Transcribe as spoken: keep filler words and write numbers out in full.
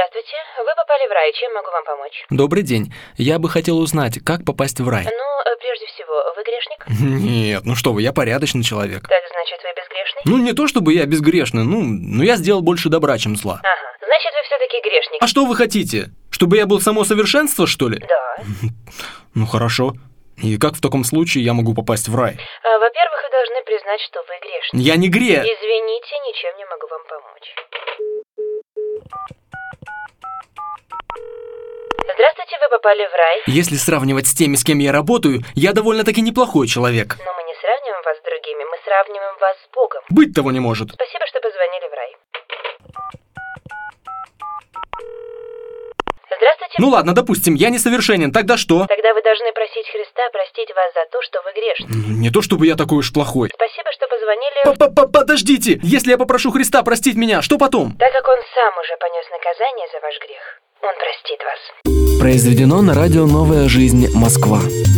Здравствуйте, вы попали в рай, чем могу вам помочь? Добрый день. Я бы хотел узнать, как попасть в рай. Ну, прежде всего, вы грешник? Нет, ну что вы, я порядочный человек. Так, значит, вы безгрешный? Ну, не то чтобы я безгрешный, ну, но я сделал больше добра, чем зла. Ага, значит, вы все-таки грешник. А что вы хотите? Чтобы я был само совершенство, что ли? Да. Ну, хорошо. И как в таком случае я могу попасть в рай? А, во-первых, вы должны признать, что вы грешник. Я не грех. Извините, ничем не могу вам помочь. Здравствуйте, вы попали в рай. Если сравнивать с теми, с кем я работаю, я довольно-таки неплохой человек. Но мы не сравниваем вас с другими, мы сравниваем вас с Богом. Быть того не может. Спасибо, что позвонили в рай. Здравствуйте. Ну ладно, допустим, я несовершенен, тогда что? Тогда вы должны просить Христа простить вас за то, что вы грешны. Не то чтобы я такой уж плохой. Спасибо, что позвонили. Подождите, если я попрошу Христа простить меня, что потом? Так как Он сам уже понес наказание за ваш грех, Он простит вас. Произведено на радио «Новая жизнь. Москва».